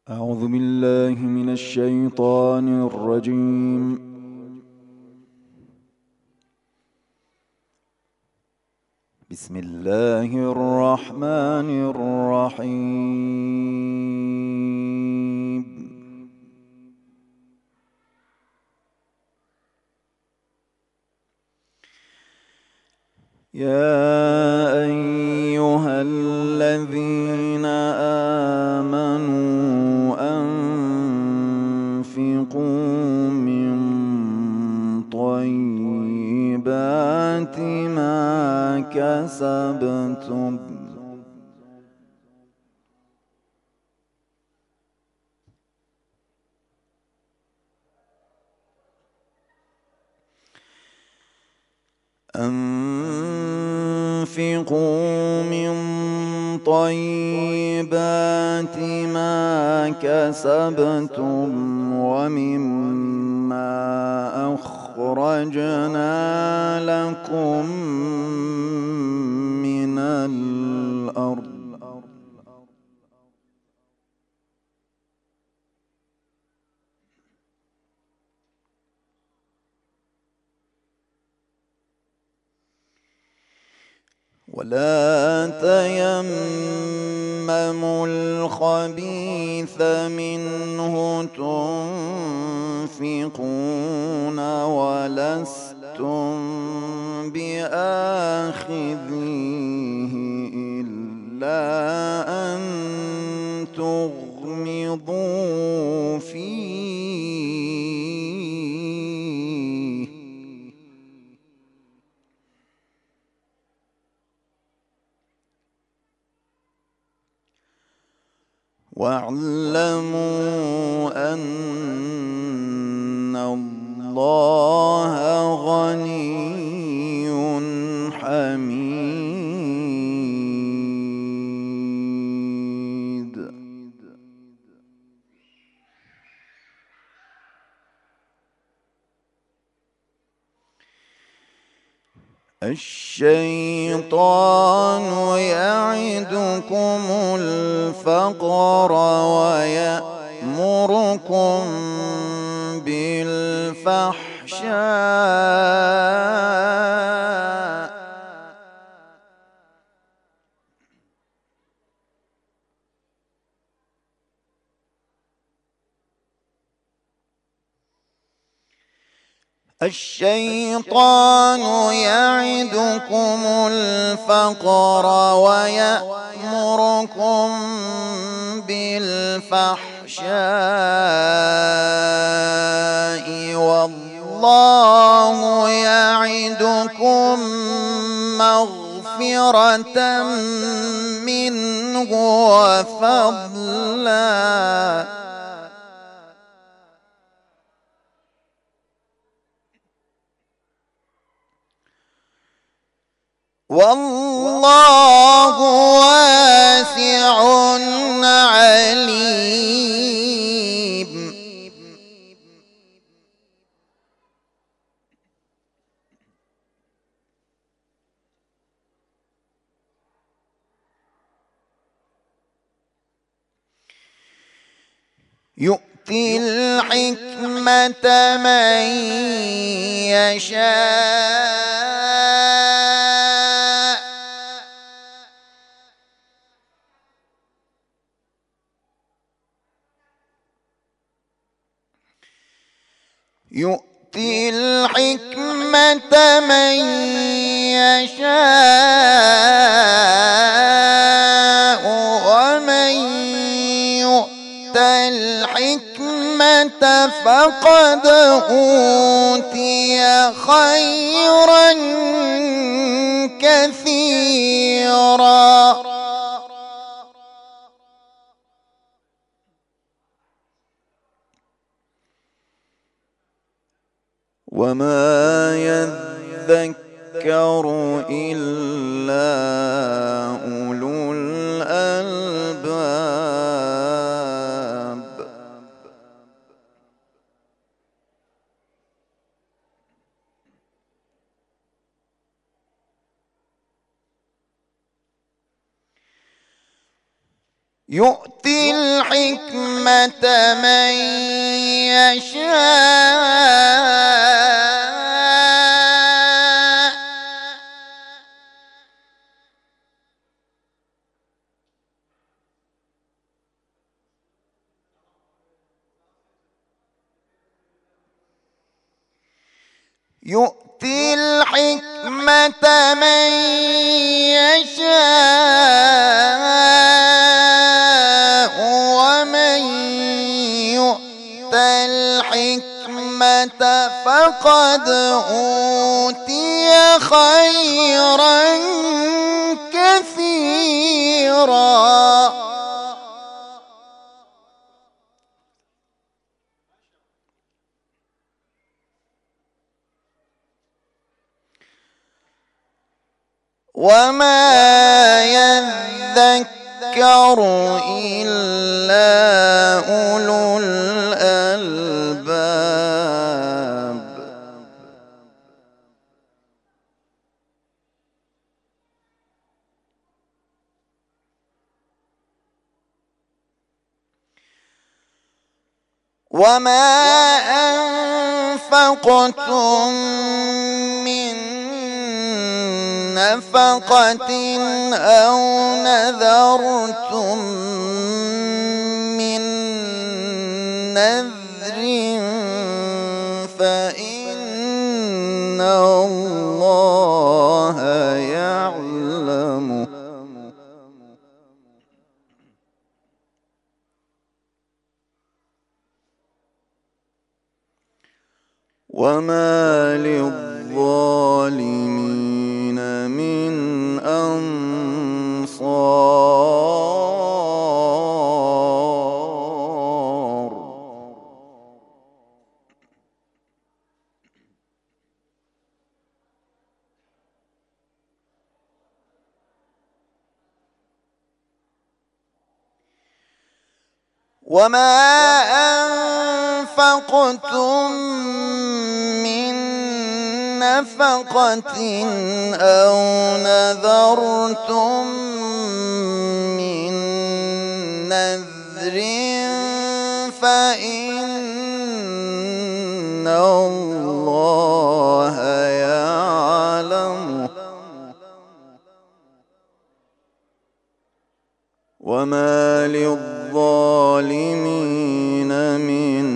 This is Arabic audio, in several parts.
أعوذ بالله من الشيطان الرجيم. بسم الله الرحمن الرحيم. يا أيها الذين آمنوا أنفقوا من طيبات ما كسبتم أنفقوا من طيبات ما كسبتم ومما أخرجنا لكم من الأرض ولا تيمموا الخبيث منه تنفقون ولستم بآخذيه إلا أن تغمضوا فيه واعلموا أن الله غني حميد. الشيطان يعدكم الفقر ويأمركم بالفحشاء الشيطان يعدكم الفقر ويأمركم بالفحشاء والله يعدكم مغفرة منه وفضلا والله واسع عليم. يؤتي الحكمة من يشاء يؤتي الحكمة من يشاء ومن يؤت الحكمة فقد أوتي خيرا كثيرا وما يذكر إلا أولو الألباب. يؤتي الحكمة من يشاء يؤتي الحكمة من يشاء ومن يؤت الحكمة فقد أوتي خيرا كثيرا. وما يذكر إلا أولو الألباب. وما أنفقتم من نفقة أو نذرتم من نذر فإن الله يعلمه. وما للظالمين من أنصار. وما أنفقتم من نفقة أو نذرتم من نذر فإن الله يعلمه. وما للظالمين من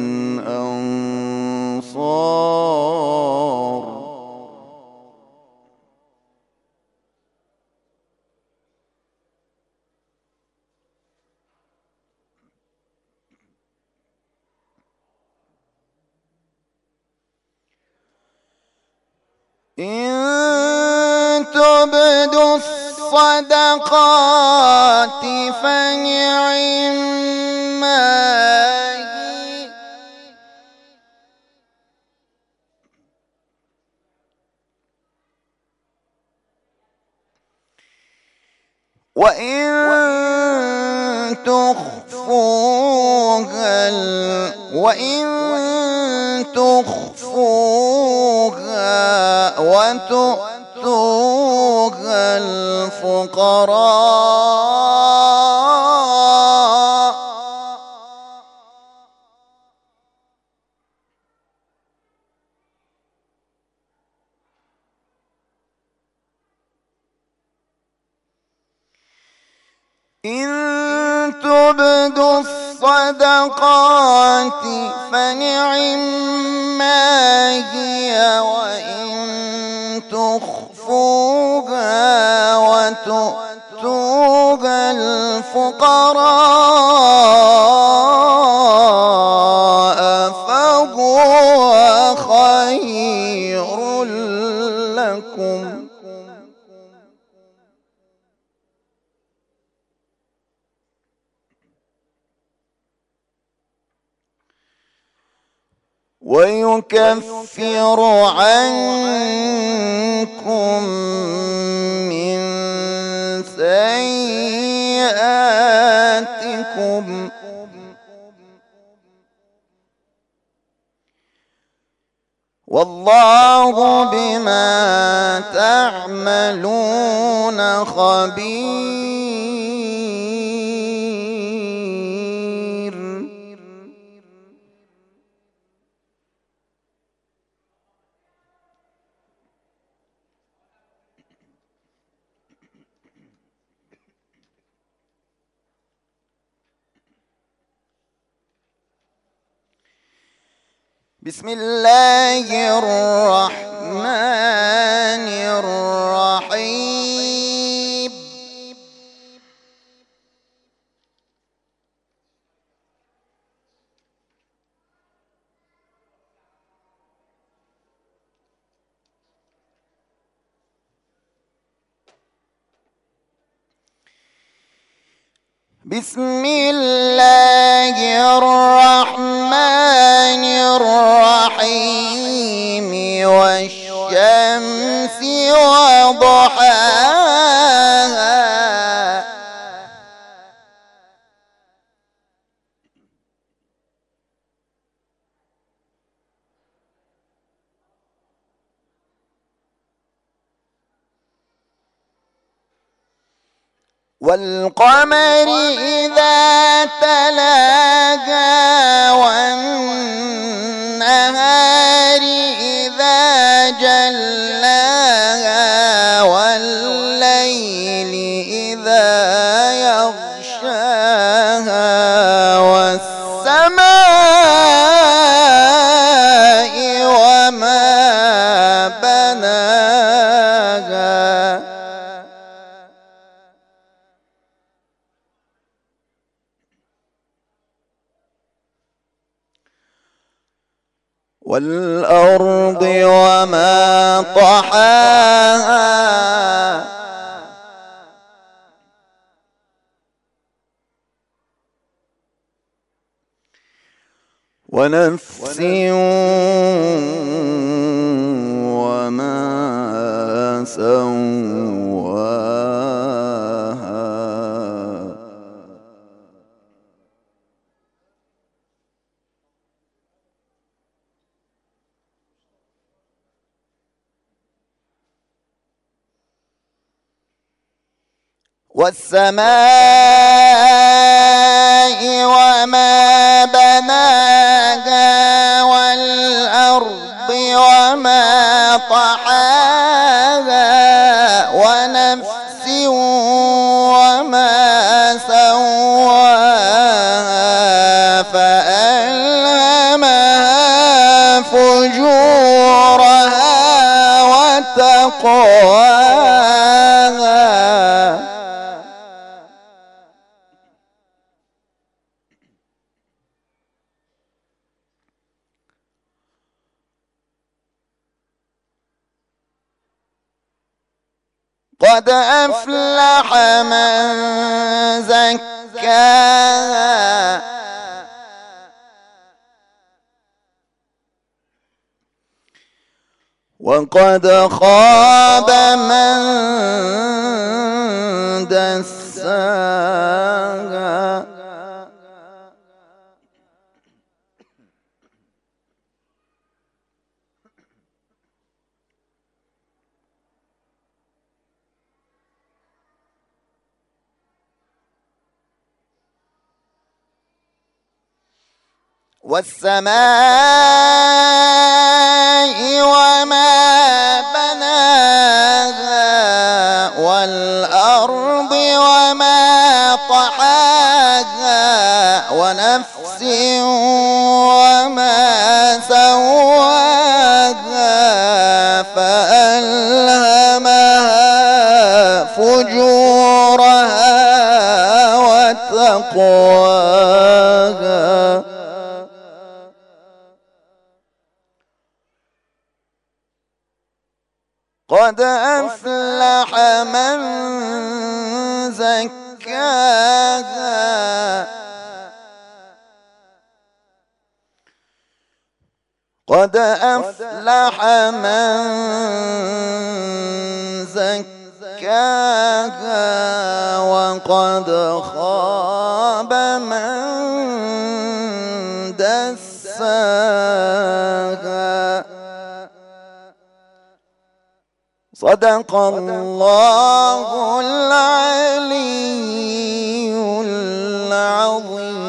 أنصار. إن تبدوا الصدقات فنعما هي وإن تخفوها وتؤتوها الفقراء إن تبدوا الصدقات فنعما هي وإن تخفوها وتؤتوها الفقراء فهو خير لكم. ويكفر عنكم من سيئاتكم والله بما تعملون خبير. بسم الله الرحمن الرحيم. بسم الله الرحمن الرحيم والشمس وضحاها والقمر إذا تلاها والنهار إذا جلاها والليل إذا يغشاها والسماء وما بناها والأرض وما طحاها ونفس وما سواها والسماء وما بناها والأرض وما طحاها ونفس وما سواها فألهمها فجورها وتقواها قد أفلح من زكاها وقد خاب من دساها والسماء وما بناها والأرض وما طحاها ونفس وما سواها فألهمها فجورها وتقواها قد أفلح من زكاها قد أفلح من زكاها وقد خاب من دساها. صدق الله العلي العظيم.